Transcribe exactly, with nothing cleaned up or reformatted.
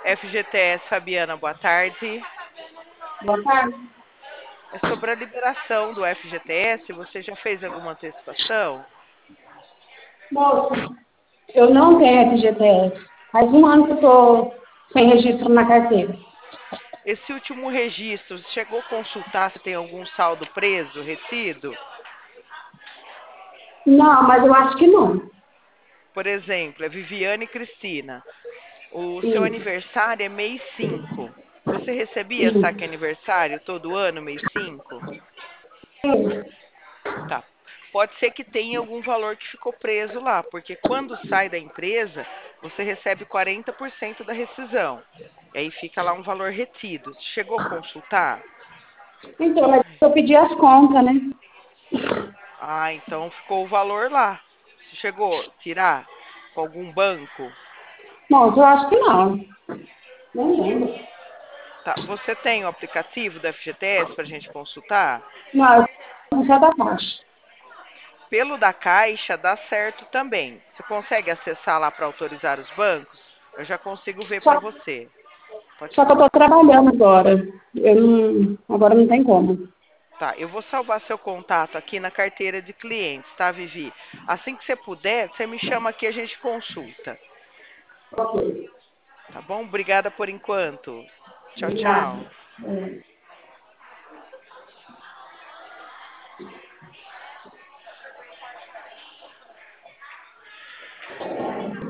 F G T S Fabiana, boa tarde. Boa tarde. É sobre a liberação do F G T S. Você já fez alguma antecipação? Moça, eu não tenho F G T S. Faz um ano que eu tô sem registro na carteira. Esse último registro, você chegou a consultar se tem algum saldo preso, retido? Não, mas eu acho que não. Por exemplo, é Viviane Cristina. O seu Isso, aniversário é mês cinco. Você recebia saque isso. aniversário todo ano, mês cinco? Sim. Tá. Pode ser que tenha algum valor que ficou preso lá, porque quando sai da empresa, você recebe quarenta por cento da rescisão. E aí fica lá um valor retido. Chegou a consultar? Então, mas eu pedi as contas, né? Ah, então ficou o valor lá. Você chegou a tirar com algum banco? Moça, eu acho que não. Nem lembro. Tá. Você tem o aplicativo da F G T S para a gente consultar? Não, eu não sei da Caixa. Pelo da Caixa dá certo também. Você consegue acessar lá para autorizar os bancos? Eu já consigo ver Só, para você. Pode só que eu falar. tô trabalhando agora. Eu não, agora não tem como. Tá, eu vou salvar seu contato aqui na carteira de clientes, tá, Vivi? Assim que você puder, você me chama aqui e a gente consulta. Ok. Tá bom? Obrigada por enquanto. Tchau, Obrigada. tchau. É.